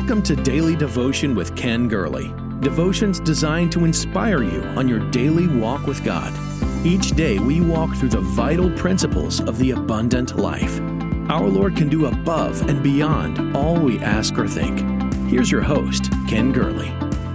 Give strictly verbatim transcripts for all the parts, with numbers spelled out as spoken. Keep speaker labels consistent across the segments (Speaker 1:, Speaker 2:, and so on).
Speaker 1: Welcome to Daily Devotion with Ken Gurley. Devotions designed to inspire you on your daily walk with God. Each day we walk through the vital principles of the abundant life. Our Lord can do above and beyond all we ask or think. Here's your host, Ken Gurley.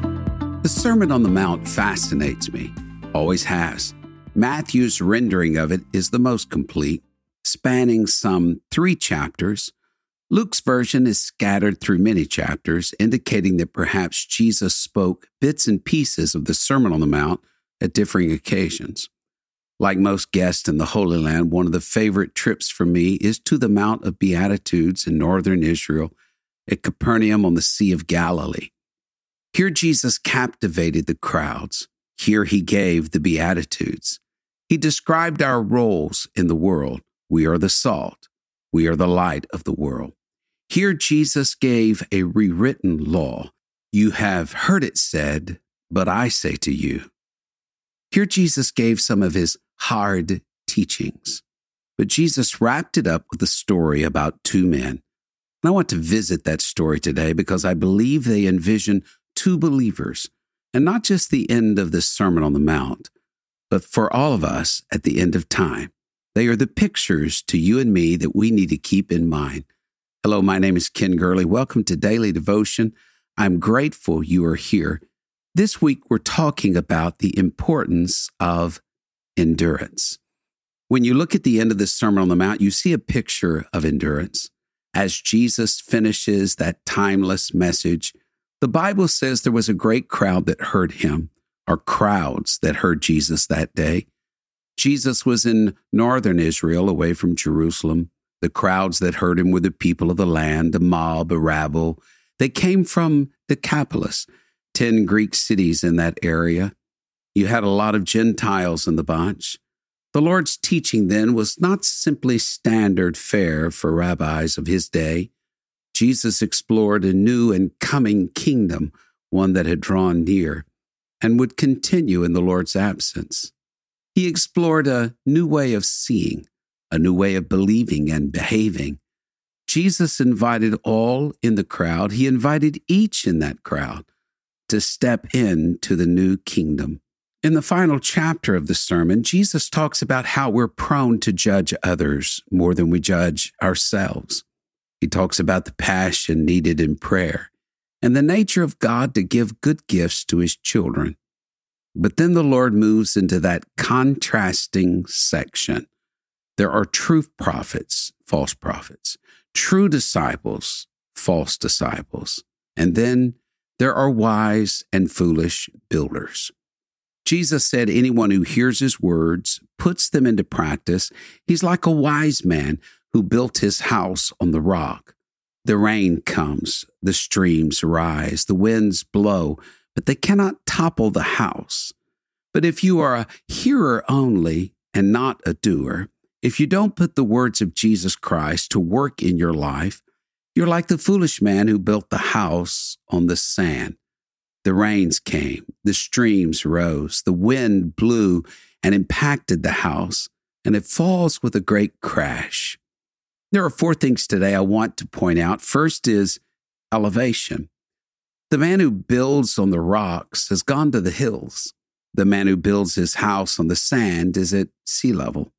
Speaker 2: The Sermon on the Mount fascinates me, always has. Matthew's rendering of it is the most complete, spanning some three chapters. Luke's version is scattered through many chapters, indicating that perhaps Jesus spoke bits and pieces of the Sermon on the Mount at differing occasions. Like most guests in the Holy Land, one of the favorite trips for me is to the Mount of Beatitudes in northern Israel at Capernaum on the Sea of Galilee. Here Jesus captivated the crowds. Here he gave the Beatitudes. He described our roles in the world. We are the salt. We are the light of the world. Here Jesus gave a rewritten law. You have heard it said, but I say to you. Here Jesus gave some of his hard teachings. But Jesus wrapped it up with a story about two men. And I want to visit that story today because I believe they envision two believers, and not just the end of the Sermon on the Mount, but for all of us at the end of time. They are the pictures to you and me that we need to keep in mind. Hello, my name is Ken Gurley. Welcome to Daily Devotion. I'm grateful you are here. This week, we're talking about the importance of endurance. When you look at the end of the Sermon on the Mount, you see a picture of endurance. As Jesus finishes that timeless message, the Bible says there was a great crowd that heard him, or crowds that heard Jesus that day. Jesus was in northern Israel, away from Jerusalem. The crowds that heard him were the people of the land, a mob, a rabble. They came from Decapolis, ten Greek cities in that area. You had a lot of Gentiles in the bunch. The Lord's teaching then was not simply standard fare for rabbis of his day. Jesus explored a new and coming kingdom, one that had drawn near and would continue in the Lord's absence. He explored a new way of seeing, a new way of believing and behaving. Jesus invited all in the crowd. He invited each in that crowd to step into the new kingdom. In the final chapter of the sermon, Jesus talks about how we're prone to judge others more than we judge ourselves. He talks about the passion needed in prayer and the nature of God to give good gifts to his children. But then the Lord moves into that contrasting section. There are true prophets, false prophets, true disciples, false disciples, and then there are wise and foolish builders. Jesus said anyone who hears his words, puts them into practice, he's like a wise man who built his house on the rock. The rain comes, the streams rise, the winds blow, but they cannot topple the house. But if you are a hearer only and not a doer, if you don't put the words of Jesus Christ to work in your life, you're like the foolish man who built the house on the sand. The rains came, the streams rose, the wind blew and impacted the house, and it falls with a great crash. There are four things today I want to point out. First is elevation. The man who builds on the rocks has gone to the hills. The man who builds his house on the sand is at sea level.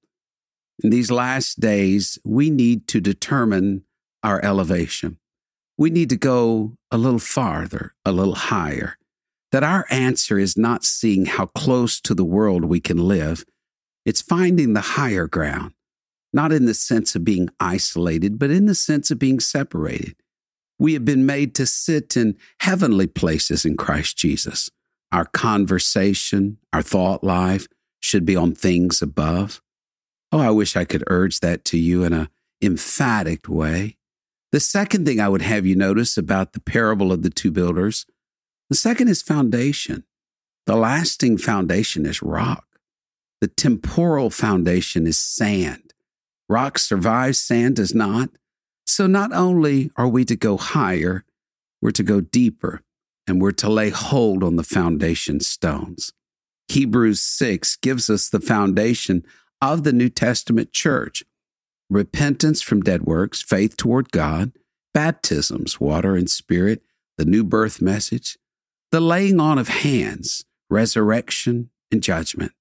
Speaker 2: In these last days, we need to determine our elevation. We need to go a little farther, a little higher. That our answer is not seeing how close to the world we can live. It's finding the higher ground, not in the sense of being isolated, but in the sense of being separated. We have been made to sit in heavenly places in Christ Jesus. Our conversation, our thought life should be on things above. Oh, I wish I could urge that to you in an emphatic way. The second thing I would have you notice about the parable of the two builders, the second is foundation. The lasting foundation is rock. The temporal foundation is sand. Rock survives, sand does not. So not only are we to go higher, we're to go deeper, and we're to lay hold on the foundation stones. Hebrews six gives us the foundation of the New Testament church. Repentance from dead works, faith toward God, baptisms, water and spirit, the new birth message, the laying on of hands, resurrection, and judgment.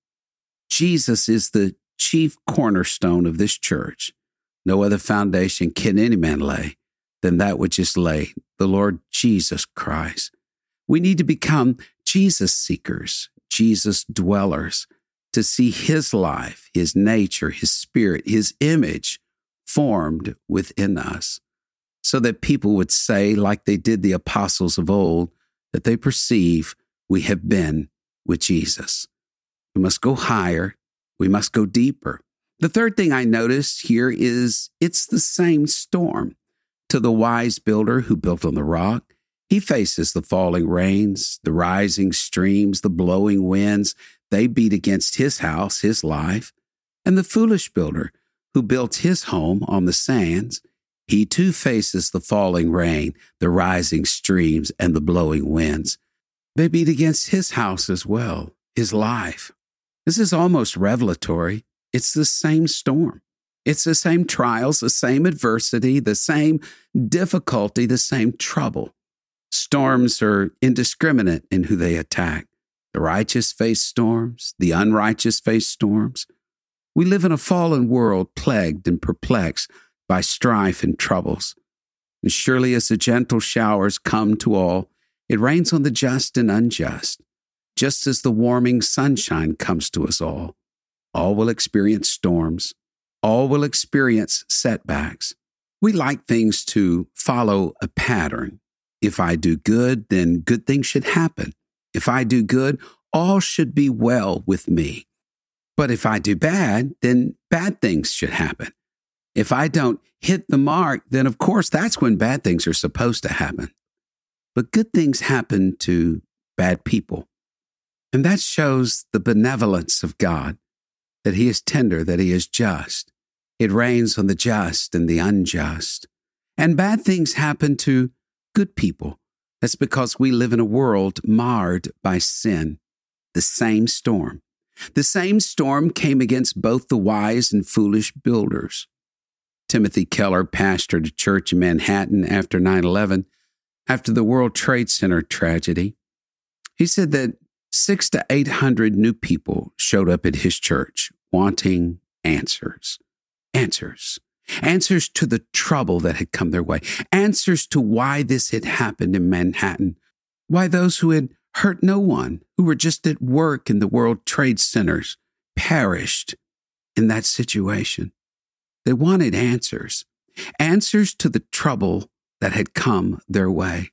Speaker 2: Jesus is the chief cornerstone of this church. No other foundation can any man lay than that which is laid, the Lord Jesus Christ. We need to become Jesus seekers, Jesus dwellers, to see his life, his nature, his spirit, his image formed within us, so that people would say, like they did the apostles of old, that they perceive we have been with Jesus. We must go higher. We must go deeper. The third thing I noticed here is it's the same storm. To the wise builder who built on the rock, he faces the falling rains, the rising streams, the blowing winds. They beat against his house, his life. And the foolish builder who built his home on the sands, he too faces the falling rain, the rising streams, and the blowing winds. They beat against his house as well, his life. This is almost revelatory. It's the same storm. It's the same trials, the same adversity, the same difficulty, the same trouble. Storms are indiscriminate in who they attack. The righteous face storms, the unrighteous face storms. We live in a fallen world plagued and perplexed by strife and troubles. And surely as the gentle showers come to all, it rains on the just and unjust, just as the warming sunshine comes to us all. All will experience storms. All will experience setbacks. We like things to follow a pattern. If I do good, then good things should happen. If I do good, all should be well with me. But if I do bad, then bad things should happen. If I don't hit the mark, then of course that's when bad things are supposed to happen. But good things happen to bad people. And that shows the benevolence of God, that he is tender, that he is just. It rains on the just and the unjust. And bad things happen to good people. That's because we live in a world marred by sin. The same storm. The same storm came against both the wise and foolish builders. Timothy Keller pastored a church in Manhattan after nine eleven, after the World Trade Center tragedy. He said that six to eight hundred new people showed up at his church wanting answers. Answers. Answers to the trouble that had come their way. Answers to why this had happened in Manhattan. Why those who had hurt no one, who were just at work in the World Trade Centers, perished in that situation. They wanted answers. Answers to the trouble that had come their way.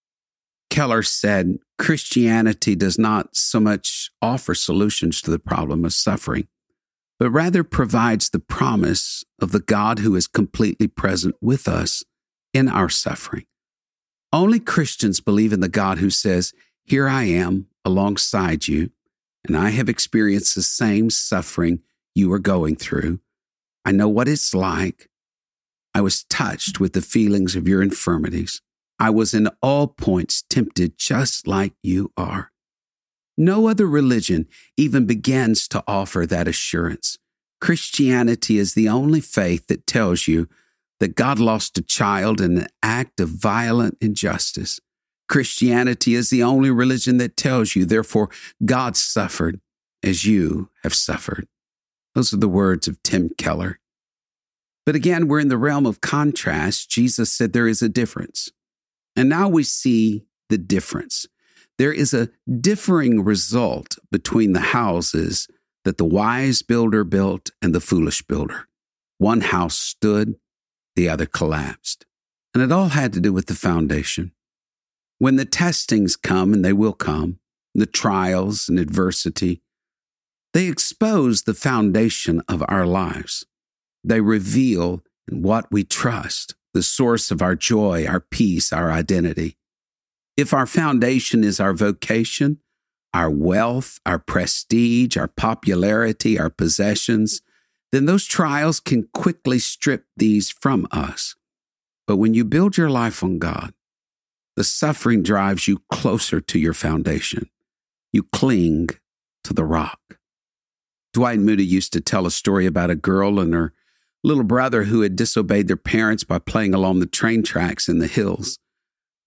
Speaker 2: Keller said, Christianity does not so much offer solutions to the problem of suffering, but rather provides the promise of the God who is completely present with us in our suffering. Only Christians believe in the God who says, here I am alongside you, and I have experienced the same suffering you are going through. I know what it's like. I was touched with the feelings of your infirmities. I was in all points tempted just like you are. No other religion even begins to offer that assurance. Christianity is the only faith that tells you that God lost a child in an act of violent injustice. Christianity is the only religion that tells you, therefore, God suffered as you have suffered. Those are the words of Tim Keller. But again, we're in the realm of contrast. Jesus said there is a difference. And now we see the difference. There is a differing result between the houses that the wise builder built and the foolish builder. One house stood, the other collapsed. And it all had to do with the foundation. When the testings come, and they will come, the trials and adversity, they expose the foundation of our lives. They reveal what we trust, the source of our joy, our peace, our identity. If our foundation is our vocation, our wealth, our prestige, our popularity, our possessions, then those trials can quickly strip these from us. But when you build your life on God, the suffering drives you closer to your foundation. You cling to the rock. Dwight Moody used to tell a story about a girl and her little brother who had disobeyed their parents by playing along the train tracks in the hills.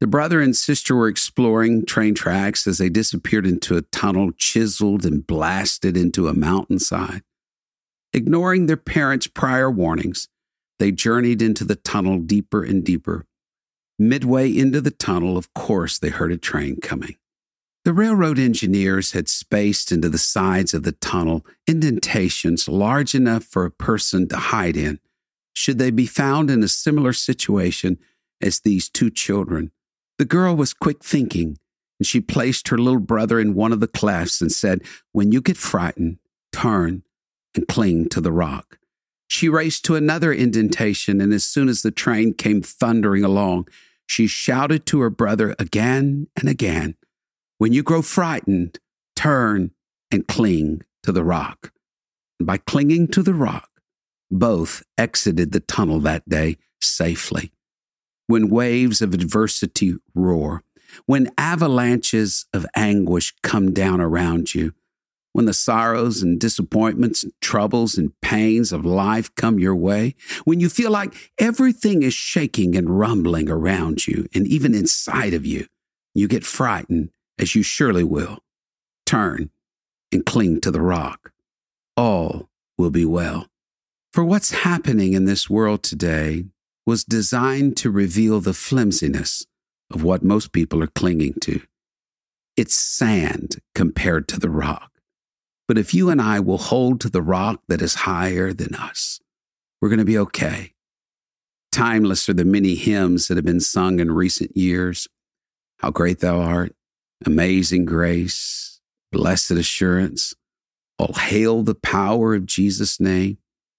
Speaker 2: The brother and sister were exploring train tracks as they disappeared into a tunnel chiseled and blasted into a mountainside. Ignoring their parents' prior warnings, they journeyed into the tunnel deeper and deeper. Midway into the tunnel, of course, they heard a train coming. The railroad engineers had spaced into the sides of the tunnel indentations large enough for a person to hide in, should they be found in a similar situation as these two children. The girl was quick thinking, and she placed her little brother in one of the clefts and said, "When you get frightened, turn and cling to the rock." She raced to another indentation, and as soon as the train came thundering along, she shouted to her brother again and again, "When you grow frightened, turn and cling to the rock." And by clinging to the rock, both exited the tunnel that day safely. When waves of adversity roar, when avalanches of anguish come down around you, when the sorrows and disappointments and troubles and pains of life come your way, when you feel like everything is shaking and rumbling around you and even inside of you, you get frightened, as you surely will. Turn and cling to the rock. All will be well. For what's happening in this world today was designed to reveal the flimsiness of what most people are clinging to. It's sand compared to the rock. But if you and I will hold to the rock that is higher than us, we're going to be okay. Timeless are the many hymns that have been sung in recent years. How great thou art, amazing grace, blessed assurance, all hail the power of Jesus' name.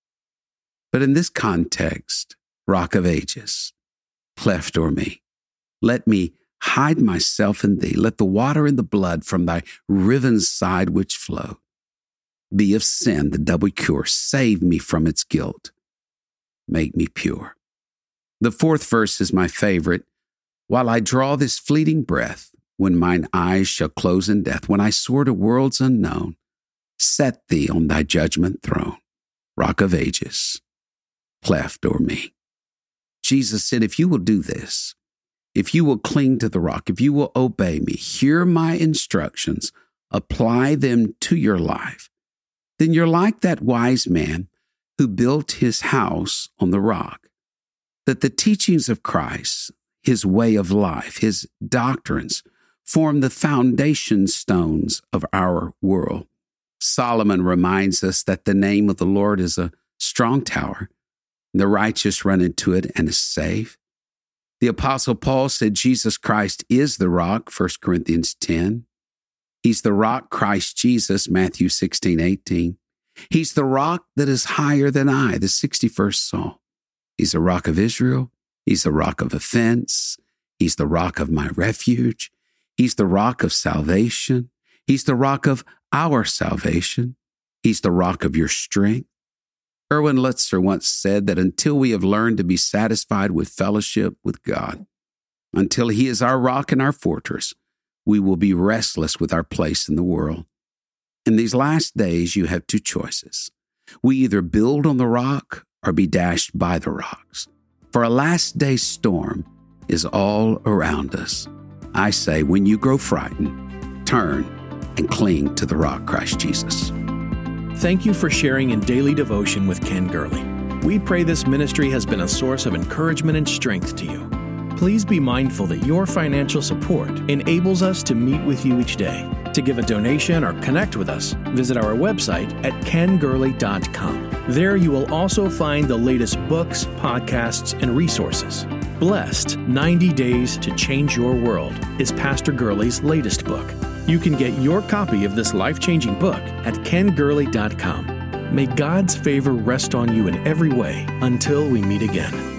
Speaker 2: But in this context, Rock of Ages, cleft o'er me. Let me hide myself in thee. Let the water and the blood from thy riven side which flow be of sin the double cure. Save me from its guilt. Make me pure. The fourth verse is my favorite. While I draw this fleeting breath, when mine eyes shall close in death, when I soar to worlds unknown, set thee on thy judgment throne. Rock of Ages, cleft o'er me. Jesus said, if you will do this, if you will cling to the rock, if you will obey me, hear my instructions, apply them to your life, then you're like that wise man who built his house on the rock. That the teachings of Christ, his way of life, his doctrines, form the foundation stones of our world. Solomon reminds us that the name of the Lord is a strong tower. The righteous run into it and is safe. The Apostle Paul said Jesus Christ is the rock, First Corinthians ten. He's the rock, Christ Jesus, Matthew sixteen eighteen. He's the rock that is higher than I, the sixty-first Psalm. He's the rock of Israel. He's the rock of offense. He's the rock of my refuge. He's the rock of salvation. He's the rock of our salvation. He's the rock of your strength. Erwin Lutzer once said that until we have learned to be satisfied with fellowship with God, until he is our rock and our fortress, we will be restless with our place in the world. In these last days, you have two choices. We either build on the rock or be dashed by the rocks. For a last day storm is all around us. I say, when you grow frightened, turn and cling to the rock, Christ Jesus.
Speaker 1: Thank you for sharing in Daily Devotion with Ken Gurley. We pray this ministry has been a source of encouragement and strength to you. Please be mindful that your financial support enables us to meet with you each day. To give a donation or connect with us, visit our website at ken gurley dot com. There you will also find the latest books, podcasts, and resources. Blessed ninety Days to Change Your World is Pastor Gurley's latest book. You can get your copy of this life-changing book at ken gurley dot com. May God's favor rest on you in every way until we meet again.